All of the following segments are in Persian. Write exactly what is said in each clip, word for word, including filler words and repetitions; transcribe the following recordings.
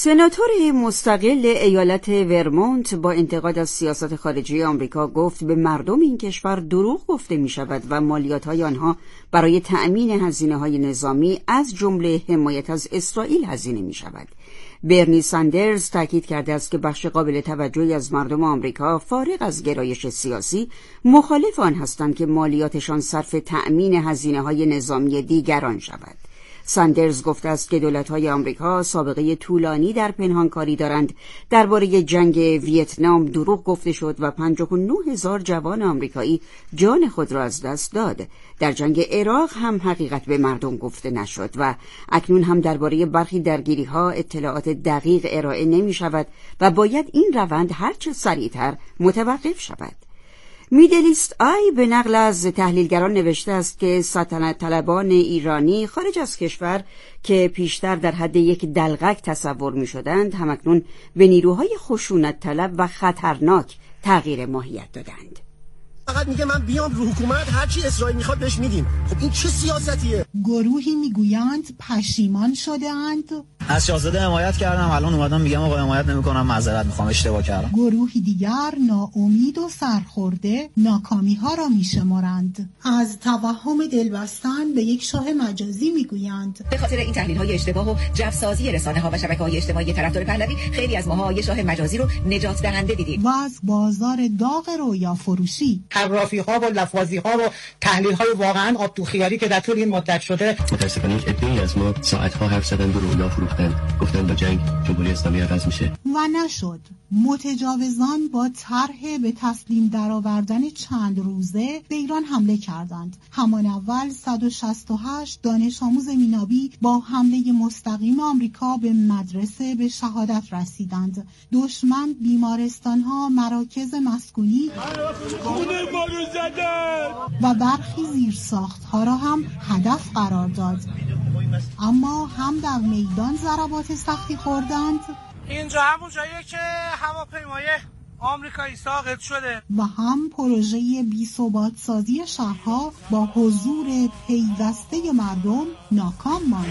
سناتور مستقل ایالت ورمونت با انتقاد از سیاست خارجی آمریکا گفت به مردم این کشور دروغ گفته می شود و مالیات‌های آنها برای تأمین هزینه‌های نظامی از جمله حمایت از اسرائیل هزینه می شود. برنی ساندرز تاکید کرده است که بخش قابل توجهی از مردم آمریکا فارغ از گرایش سیاسی مخالف آن هستند که مالیاتشان صرف تأمین هزینه‌های نظامی دیگران شود. ساندرز گفته است که دولت‌های آمریکا سابقه طولانی در پنهانکاری دارند. درباره جنگ ویتنام دروغ گفته شد و پنجاه و نه هزار جوان آمریکایی جان خود را از دست داد. در جنگ عراق هم حقیقت به مردم گفته نشد و اکنون هم درباره برخی درگیری‌ها اطلاعات دقیق ارائه نمی‌شود و باید این روند هرچه سریعتر متوقف شود. میدلیست آی به نقل از تحلیلگران نوشته است که سلطنت طلبان ایرانی خارج از کشور که پیشتر در حد یک دلقک تصور می شدند همکنون به نیروهای خشونت طلب و خطرناک تغییر ماهیت دادند. فقط میگه من بیام رو حکومت هرچی اسرائیل میخواد بهش میدیم. خب این چه سیاستیه؟ گروهی میگویند پشیمان شده اند. از شاهزاده حمایت کردم، الان اومدم میگم آقا حمایت نمیکنم، معذرت میخوام، اشتباه کردم. گروهی دیگر ناامید و سرخورده ناکامی ها را میشمارند. از توهم دلبستن به یک شاه مجازی میگویند. به خاطر این تحلیل های اشتباه و جوسازی رسانه ها و شبکه های اجتماعی طرفدار پهلوی خیلی از ماها یه شاه مجازی رو نجات دهنده دیدیم. و از بازار داغ رویا فروشی، حرافی ها و لفاظی ها و تحلیل های واقعا آب تو خیاری که در طول این مدت شده. متاسفانه یک عده‌ای از ما ساعت ها حرف زدن و رویا فروختن، گفتن با جنگ جمهوری اسلامی عوض میشه و نشد. متجاوزان با طرح به تسلیم درآوردن چند روزه به ایران حمله کردند. همان اول صد و شصت و هشت دانش آموز مینابی با حمله مستقیم آمریکا به مدرسه به شهادت رسیدند. دشمن بیمارستان‌ها، مراکز مسکونی و برخی زیرساخت‌ها را هم هدف قرار داد. اما هم در میدان ضربات سختی خوردند. اینجا همون جاییه که هواپیمای آمریکایی ساقط شده و هم پروژه بی‌ثبات سازی شهرها با حضور پیوسته مردم ناکام ماند.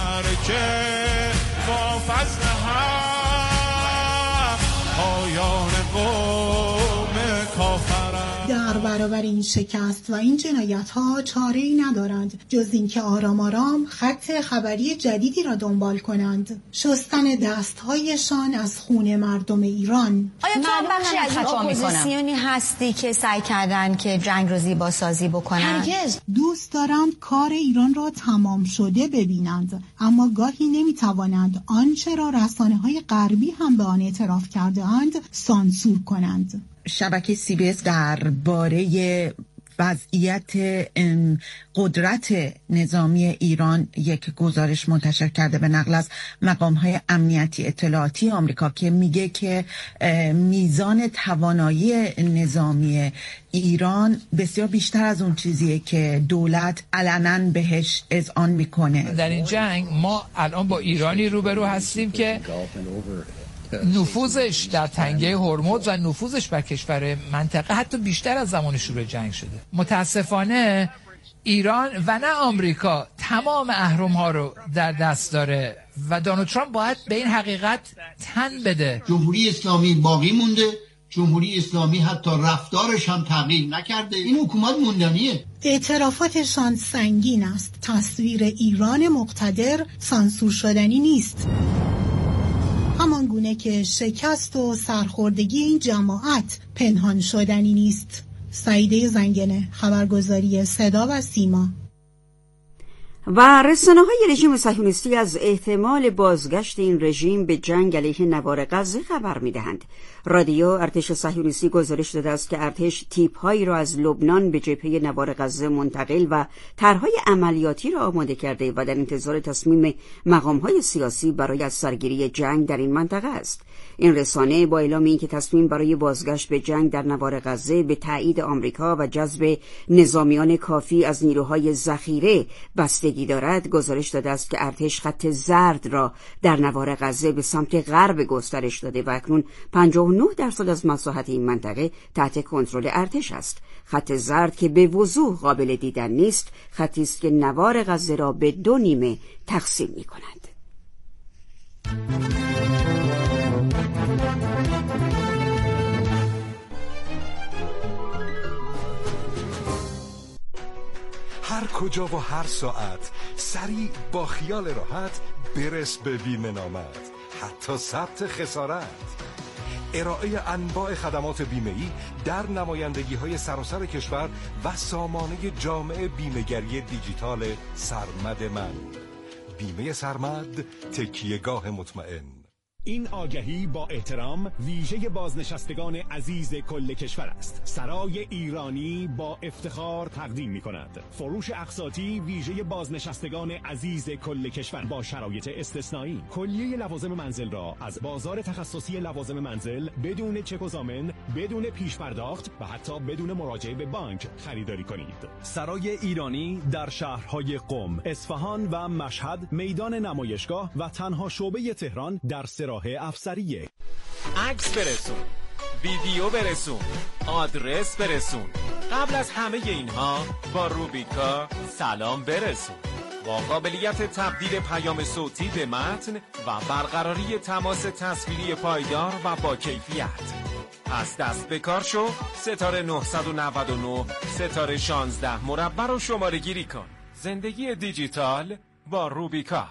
در برابر این شکست و این جنایت‌ها چاره‌ای ندارند جز اینکه آرام آرام خط خبری جدیدی را دنبال کنند، شستن دست‌هایشان از خون مردم ایران. آیا تو بخشی از این اپوزیسیونی هستی که سعی کردن که جنگ رو زیبا سازی بکنن؟ هرگز. دوست دارند کار ایران را تمام شده ببینند، اما گاهی نمی‌توانند آنچه را رسانه‌های غربی هم به آن اعتراف کرده‌اند سانسور کنند. شبکه سی بی اس درباره وضعیت قدرت نظامی ایران یک گزارش منتشر کرده به نقل از مقام‌های امنیتی اطلاعاتی آمریکا که میگه که میزان توانایی نظامی ایران بسیار بیشتر از اون چیزیه که دولت علنا بهش اذعان میکنه. در این جنگ ما الان با ایرانی روبرو هستیم که نفوذش در تنگه هرمز و نفوذش بر کشور منطقه حتی بیشتر از زمان شروع جنگ شده. متاسفانه ایران و نه آمریکا تمام اهرم ها رو در دست داره و دونالد ترامپ باید به این حقیقت تن بده. جمهوری اسلامی باقی مونده، جمهوری اسلامی حتی رفتارش هم تغییر نکرده. این حکومت موندنیه. اعترافاتشان سنگین است. تصویر ایران مقتدر سانسور شدنی نیست، همان گونه که شکست و سرخوردگی این جماعت پنهان شدنی نیست. سعیده زنگنه، خبرگزاری صدا و سیما. و رسانه‌های رژیم صهیونیستی از احتمال بازگشت این رژیم به جنگ علیه نوار غزه خبر می‌دهند. رادیو ارتش صهیونیستی گزارش داده است که ارتش تیپ‌هایی را از لبنان به جبهه نوار غزه منتقل و طرح‌های عملیاتی را آماده کرده و در انتظار تصمیم مقام‌های سیاسی برای از سرگیری جنگ در این منطقه است. این رسانه با اعلام اینکه تصمیم برای بازگشت به جنگ در نوار غزه به تایید آمریکا و جذب نظامیان کافی از نیروهای ذخیره بستگی دارد، گزارش داده است که ارتش خط زرد را در نوار غزه به سمت غرب گسترش داده و اکنون پنجاه و نه درصد از مساحت این منطقه تحت کنترل ارتش است. خط زرد که به وضوح قابل دیدن نیست، خطی است که نوار غزه را به دو نیمه تقسیم می‌کند. کجا و هر ساعت سریع با خیال راحت برس به بیمه نامت، حتی ثبت خسارت. ارائه انواع خدمات بیمه‌ای در نمایندگی‌های سراسر کشور و سامانه جامع بیمه‌گری دیجیتال سرمد من. بیمه سرمد، تکیهگاه مطمئن. این آگهی با احترام ویژه بازنشستگان عزیز کل کشور است. سرای ایرانی با افتخار تقدیم می کند فروش اقساطی ویژه بازنشستگان عزیز کل کشور با شرایط استثنایی. کلیه لوازم منزل را از بازار تخصصی لوازم منزل بدون چک و ضامن، بدون پیش پرداخت و حتی بدون مراجعه به بانک خریداری کنید. سرای ایرانی در شهرهای قم، اصفهان و مشهد، میدان نمایشگاه و تنها شعبه تهران در سرای راه افسریه. عکس برسون، ویدیو برسون، آدرس برسون. قبل از همه اینها با روبیکا سلام برسون. با قابلیت تبدیل پیام صوتی به متن و برقراری تماس تصویری پایدار و با کیفیت. پس دست به کار شو، ستاره نه نه نه ستاره شانزده مربع رو شماره گیری کن. زندگی دیجیتال با روبیکا.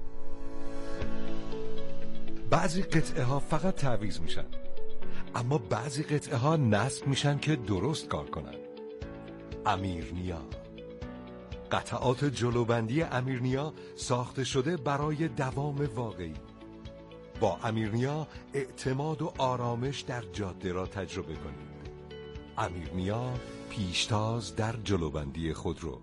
بعضی قطعه ها فقط تعویض میشن، اما بعضی قطعه ها نصب میشن که درست کار کنن. امیرنیا، قطعات جلوبندی امیرنیا ساخته شده برای دوام واقعی. با امیرنیا اعتماد و آرامش در جاده را تجربه کنید. امیرنیا، پیشتاز در جلوبندی خودرو.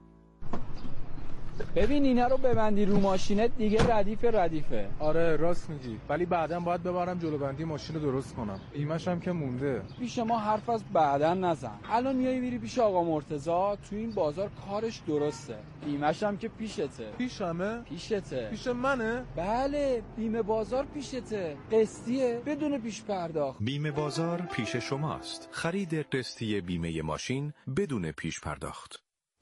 ببین اینا رو ببندی رو ماشینت دیگه ردیف ردیفه. آره راست میگی، ولی بعداً باید ببرم جلوبندی ماشین رو درست کنم. ایمش هم که مونده. پیش ما حرف از بعداً نزن. الان میای میری پیش آقا مرتضی، تو این بازار کارش درسته. ایمش هم که پیشته. پیشمه؟ پیشته. پیش منه؟ بله، بیمه بازار پیشته. قسطیه بدون پیش پرداخت. بیمه بازار پیش شماست. خرید قسطی بیمه ماشین بدون پیش پرداخت.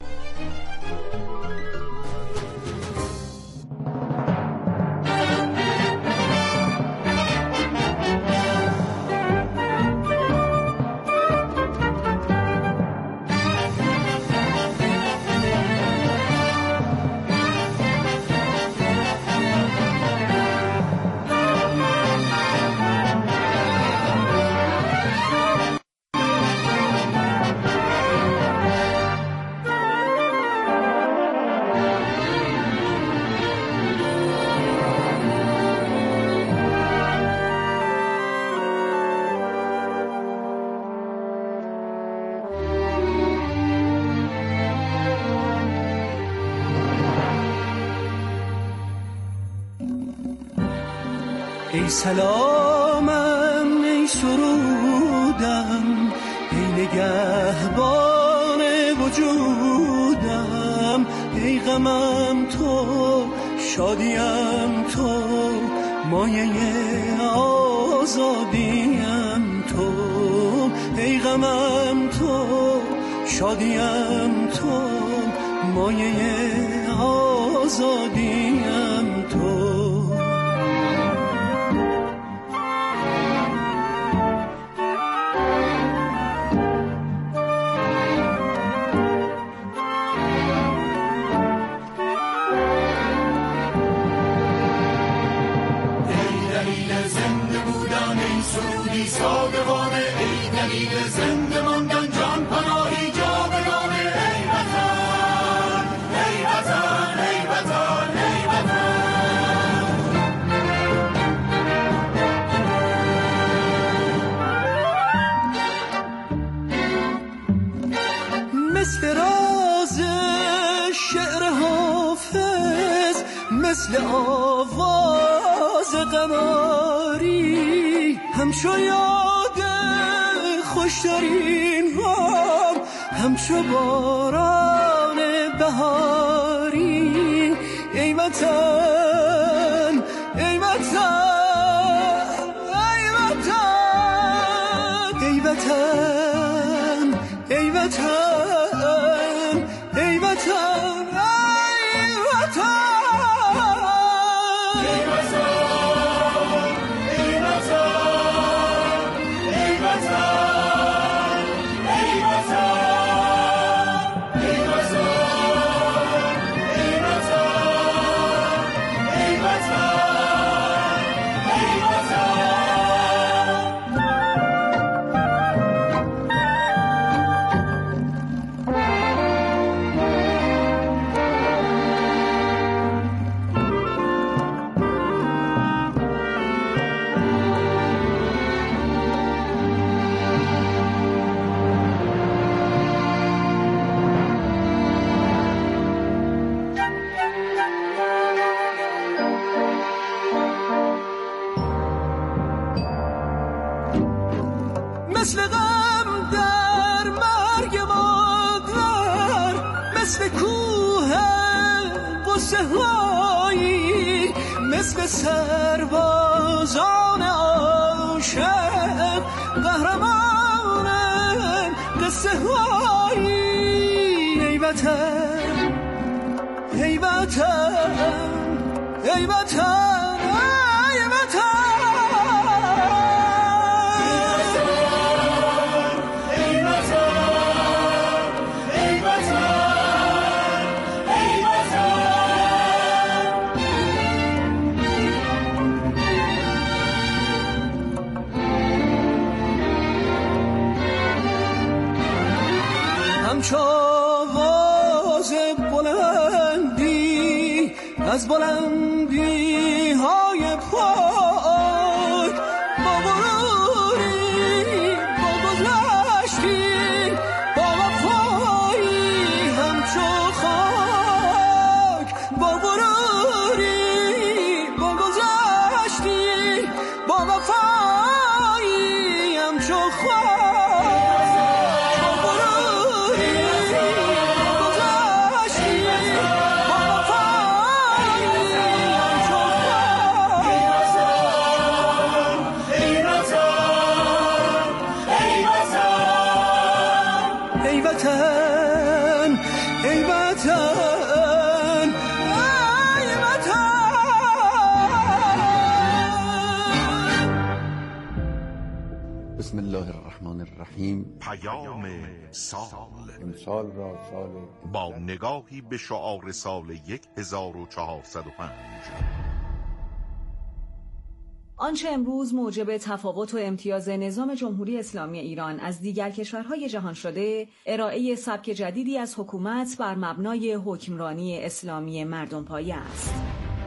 ای سلامم، ای سرودم، ای نگهبان وجودم، ای غمم تو، شادیم تو، مایه آزادیم تو، ای غمم تو، شادیم تو، مایه آزادیم تو. صادقانه ای دلیل زنده ماندن، جان پناهی جاودانه. ای وطن، ای وطن، ای وطن، ای وطن. مثل راز شعر حافظ، مثل آواز قماری، همچو یاد خوشترین هم، همچو باران بهاری. ای وطن، ای وطن، ای وطن، ای وطن، ای وطن، ای وطن، ای وطن. مثل غم در مرگ مادر، مثل کوه قصه هایی، مثل سربازان عاشق قهرمان قصه هایی. ای وطن ای وطن ای وطن ای وطن همچو آواز بلندی از بلندی های پاک، با غروری با گذشتی با وفایی، همچو خاک با غروری با گذشتی با وفایی، همچو خاک بسم الله الرحمن الرحیم. پیام سال، امسال را سال با نگاهی به شعار سال هزار و چهارصد و پنج. آنچه امروز موجب تفاوت و امتیاز نظام جمهوری اسلامی ایران از دیگر کشورهای جهان شده، ارائه سبک جدیدی از حکومت بر مبنای حکمرانی اسلامی مردمپایه است.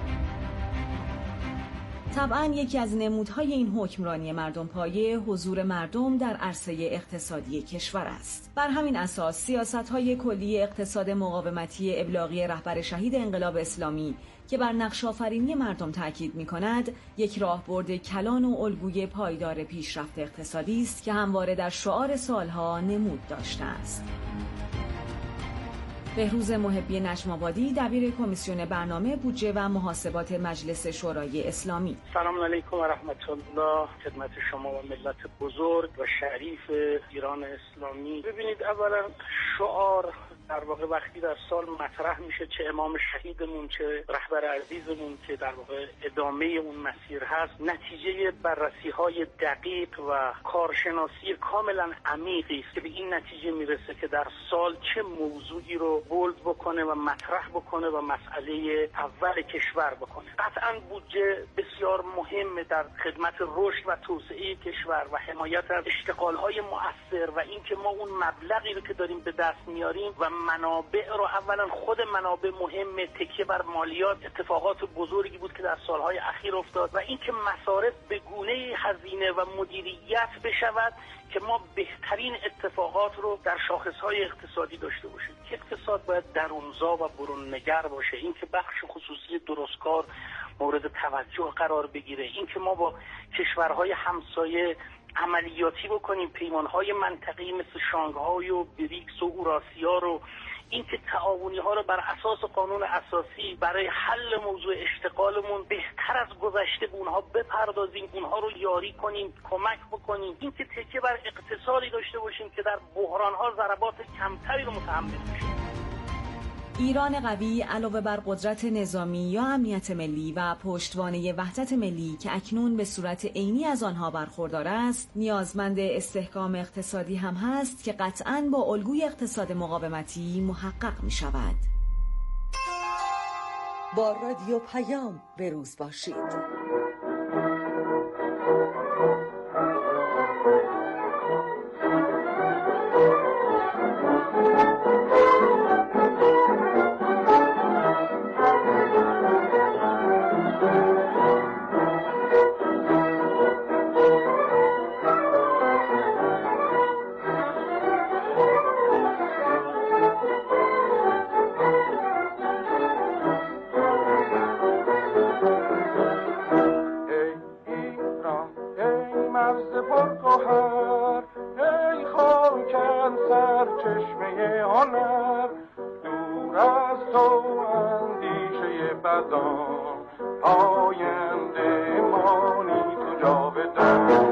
طبعاً یکی از نمودهای این حکمرانی مردمپایه حضور مردم در عرصه اقتصادی کشور است. بر همین اساس سیاست‌های کلی اقتصاد مقاومتی ابلاغی رهبر شهید انقلاب اسلامی که بر نقش آفرینی مردم تاکید می‌کند، یک راهبرد کلان و الگوی پایدار پیشرفت اقتصادی است که همواره در شعار سالها نمود داشته است. بهروز محبی نجم‌آبادی، دبیر کمیسیون برنامه بودجه و محاسبات مجلس شورای اسلامی. سلام علیکم و رحمت الله خدمت شما و ملت بزرگ و شریف ایران اسلامی. ببینید، اولا شعار در واقع وقتی در سال مطرح میشه، چه امام شهیدمون چه رهبر عزیزمون که در واقع ادامه اون مسیر هست، نتیجه بررسی های دقیق و کارشناسی کاملا عمیقی است که به این نتیجه میرسه که در سال چه موضوعی رو بولد بکنه و مطرح بکنه و مسئله اول کشور بکنه. قطعا بودجه بسیار مهمه در خدمت رشد و توسعه کشور و حمایت از اشتغال‌های مؤثر و اینکه ما اون مبلغی رو که داریم به دست میاریم و منابع رو، اولا خود منابع مهمه، تکیه بر مالیات اتفاقات بزرگی بود که در سالهای اخیر افتاد و اینکه مصارف به گونه‌ای هزینه و مدیریت بشود که ما بهترین اتفاقات رو در شاخصهای اقتصادی داشته باشیم. که اقتصاد باید درونزا و بروننگر باشه، اینکه بخش خصوصی درستکار مورد توجه قرار بگیره، اینکه ما با کشورهای همسایه عملیاتی بکنیم، پیمانهای منطقی مثل شانگهای و بریکس و اوراسیا رو، اینکه تعاونی ها رو بر اساس قانون اساسی برای حل موضوع اشتغالمون بهتر از گذشته به اونها بپردازیم، اونها رو یاری کنیم، کمک بکنیم، اینکه تکیه بر اقتصادی داشته باشیم که در بحران ها ضربات کمتری رو متحمل بشیم. ایران قوی علاوه بر قدرت نظامی یا امنیت ملی و پشتوانه وحدت ملی که اکنون به صورت عینی از آنها برخوردار است، نیازمند استحکام اقتصادی هم هست که قطعاً با الگوی اقتصاد مقاومتی محقق می شود. با رادیو پیام بروز باشید. در چشمه هنر، دور از تو اندیشه بدان، آینده مانی تو جاودان.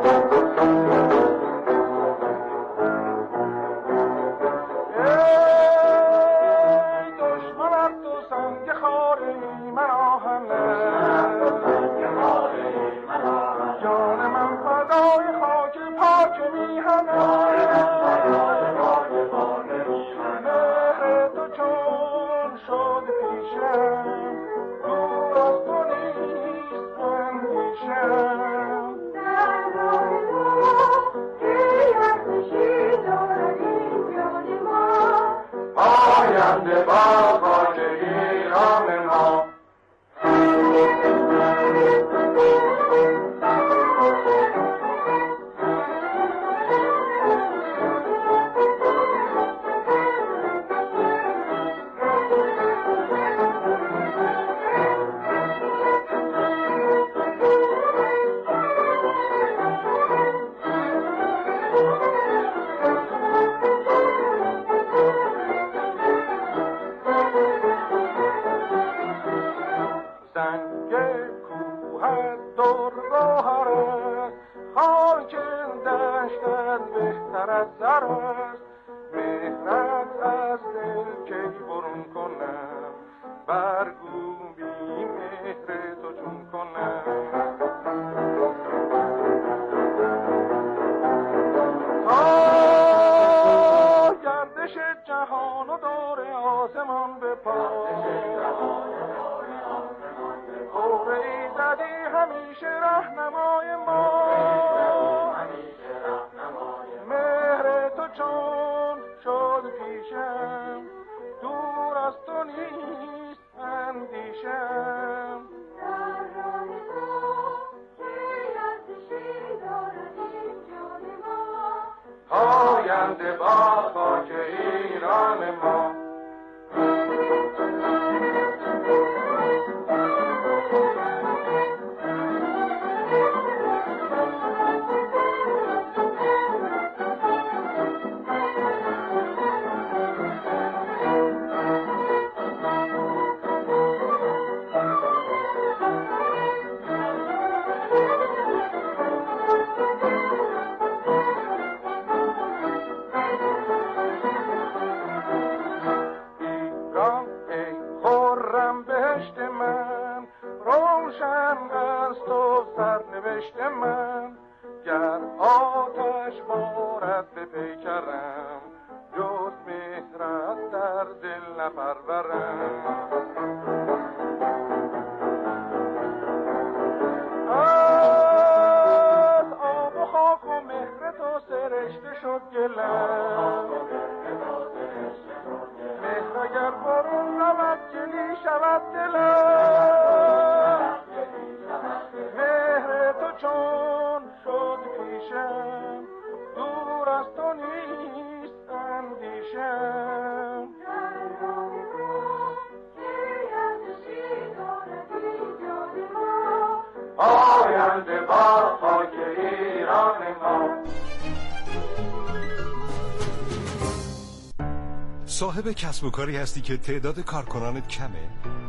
صاحب کسب و کاری هستی که تعداد کارکنانت کمه؟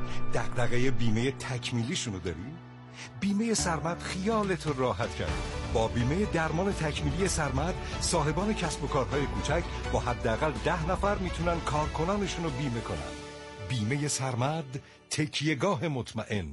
دغدغه بیمه تکمیلیشونو داری؟ بیمه سرمد خیالت رو راحت کرده. با بیمه درمان تکمیلی سرمد صاحبان کسب و کارهای کوچک با حداقل ده نفر میتونن کارکنانشون رو بیمه کنن. بیمه سرمد، تکیهگاه مطمئن.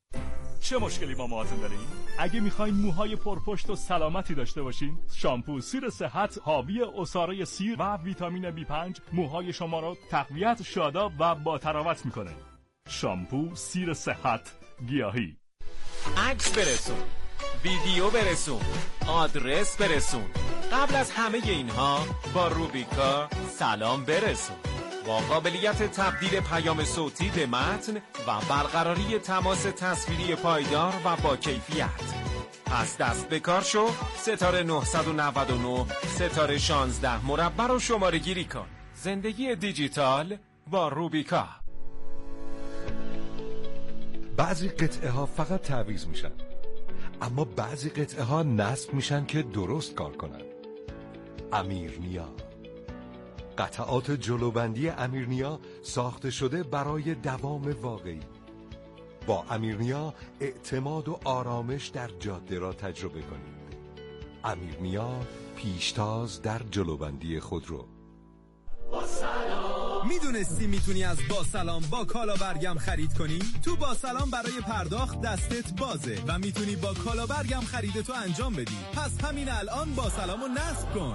چه مشکلی با موهاتون دارین؟ اگه میخواین موهای پرپشت و سلامتی داشته باشین، شامپو سیر صحت حاوی عصاره سیر و ویتامین بی پنج موهای شما رو تقویت، شاداب و با تراوت میکنه. شامپو سیر صحت گیاهی. عکس برسون، ویدیو برسون، آدرس برسون. قبل از همه اینها با روبیکا سلام برسون. با قابلیت تبدیل پیام صوتی به متن و برقراری تماس تصویری پایدار و با کیفیت. پس دست به کار شو، ستاره نه نه نه ستاره شانزده مربع رو شماره گیری کن. زندگی دیجیتال با روبیکا. بعضی قطعه ها فقط تعویض میشن، اما بعضی قطعه ها نصب میشن که درست کار کنن. امیر نیا، قطعات جلوبندی امیرنیا ساخته شده برای دوام واقعی. با امیرنیا اعتماد و آرامش در جاده را تجربه کنید. امیرنیا، پیشتاز در جلوبندی خودرو. میدونستی میتونی از با سلام با کالا برگم خرید کنی؟ تو با سلام برای پرداخت دستت بازه و میتونی با کالا برگم خریدتو انجام بدی. پس همین الان با سلامو نصب کن.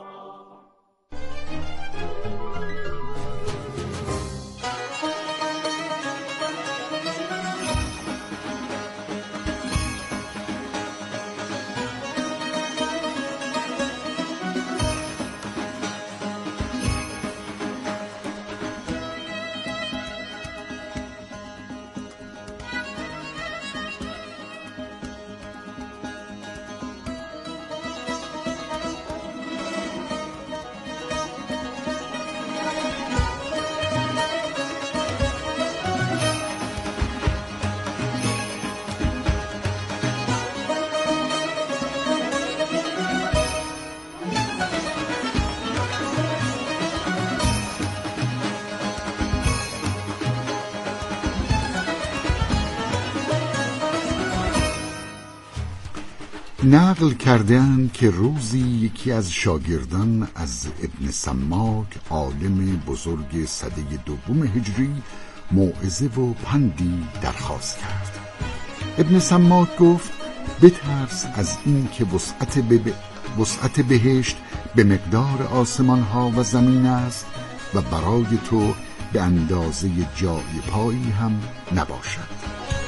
نقل کردند که روزی یکی از شاگردان از ابن سماک عالم بزرگ سده دوم هجری موعظه و پندی درخواست کرد. ابن سماک گفت بترس از این که وسعت, به وسعت بهشت به مقدار آسمان ها و زمین است و برای تو به اندازه جای پایی هم نباشد.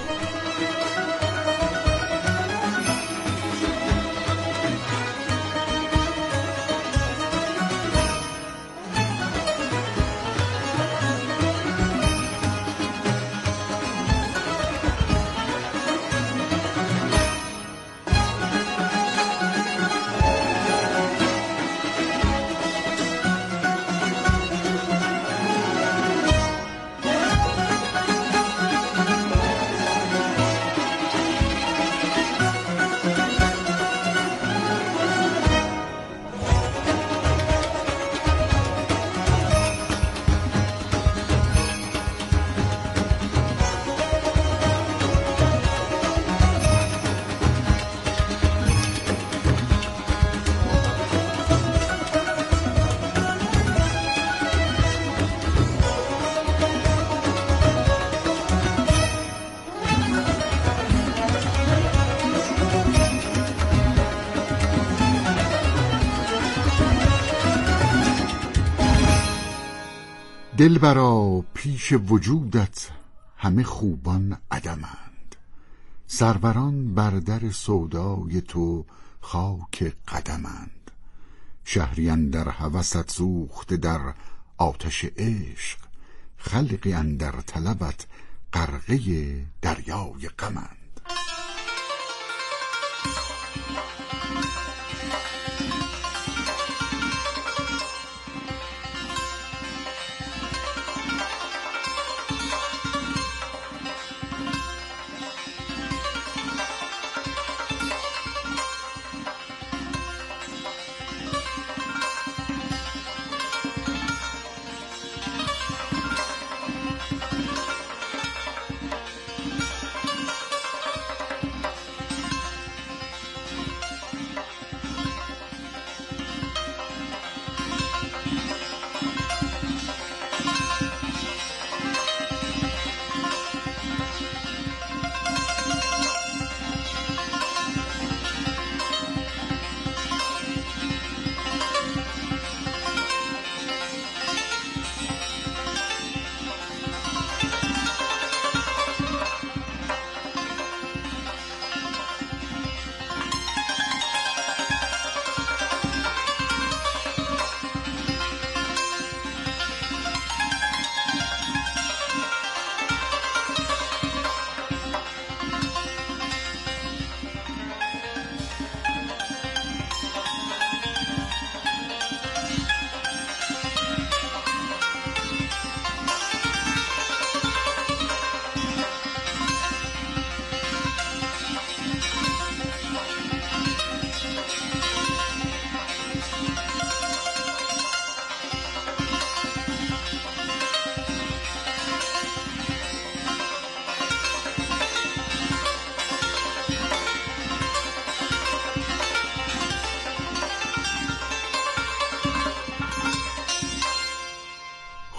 دلبرا پیش وجودت همه خوبان عدمند، سروران بر در سودای تو خاک قدمند. شهری اندر هوست سوخته در آتش عشق، خلقی اندر طلبت غرقه دریای غمند.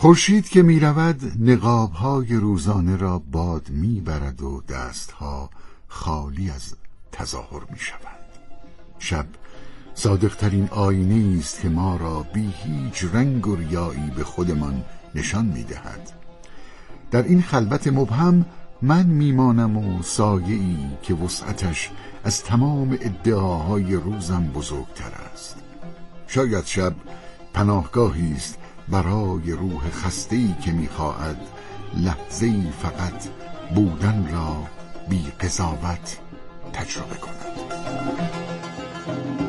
خورشید که می رود نقاب‌های روزانه را باد می برد و دستها خالی از تظاهر می شوند. شب صادقترین آینه است که ما را بی هیچ رنگ و ریایی به خودمان نشان می دهد. در این خلوت مبهم من میمانم و سایه‌ای که وسعتش از تمام ادعاهای روزم بزرگتر است. شاید شب پناهگاهی است برای روح خسته‌ای که می‌خواهد لحظه‌ای فقط بودن را بی قضاوت تجربه کند.